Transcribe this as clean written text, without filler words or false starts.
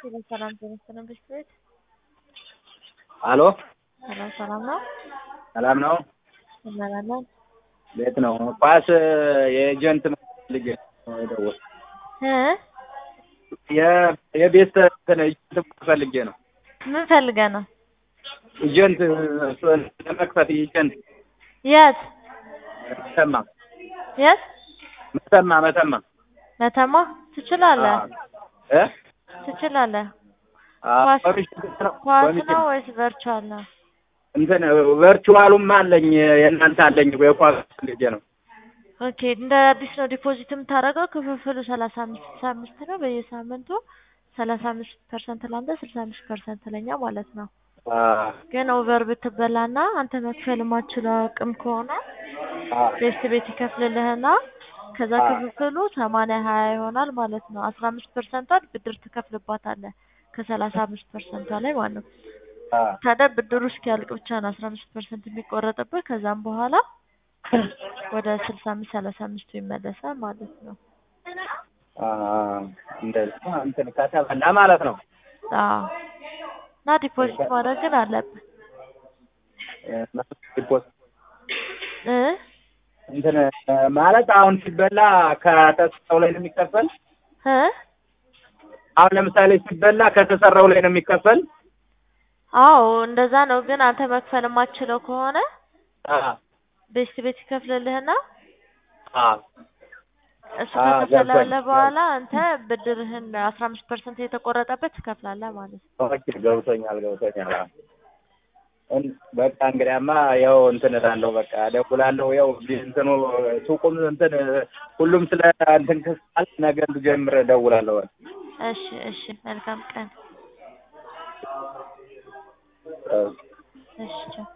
ሰላም ጤና ቤት አሎ ሰላም ነው። ሰላም ነው። እንላለን ቤት ነው። ኳስ የኤጀንት ልጅ ነው የደወልኩት። የቤት ኤጀንት ፈልጌ ነው። ምን ፈልገህ ነው? ኤጀንት ለመክፈት ኤጀንት የት መተማ የት መተማ ትችላለህ? እ ትችላለህ? ኳስ ነው ወይስ ቨርቹዋል ነው? እንትን ቨርቹዋሉም አለኝ የእናንተ አለኝ የኳስ ልጅ ነው። ኦኬ እንደ አዲስ ነው ዲፖዚት የምታደርገው። ክፍፍሉ 35 ነው። በየሳምንቱ 35% ላንተ 65% ለኛ ማለት ነው። ግን ኦቨር ብትበላና አንተ መክፈል የማትችለው አቅም ከሆነ ቤት ይከፍልልህና ከዛ ክፍፍሉ 80-20 ይሆናል ማለት ነው። 15%ን ብድር ትከፍልባታለህ ከ35% ላይ ማለት ነው። ታዲያ ብድሩ እስኪያልቅ ብቻ ነው 15% የሚቆረጥብህ። ከዛም በኋላ ወደ 65-35 ይመለሳል ማለት ነው። እንደዛ እንትን ከተበላ ማለት ነው። እና ዲፖዚት ማድረግ ግን አለብህ። ዲፖዚት እንትን ማለት አሁን ሲበላ ከተሰራው ላይ ነው የሚከፈል። አሁን ለምሳሌ ሲበላ ከተሰራው ላይ ነው የሚከፈል። አዎ እንደዛ ነው። ግን አንተ መክፈል የማትችለው ከሆነ ቤት ይከፍልልህና እሱ ከከፈለልህ በኋላ አንተ ብድርህን 15% የተቆረጠበት ትከፍላለህ ማለት ነው። ኦኬ ገብቶኛል። በቃ እንግዲያማ ያው እንትን እላለሁ በቃ እደውላለሁ። ያው እንትኑ ሱቁም እንትን ሁሉም ስለ እንትን ክስል ነገር ልጀምር እደውላለሁ። እሺ መልካም ቀን። እሺ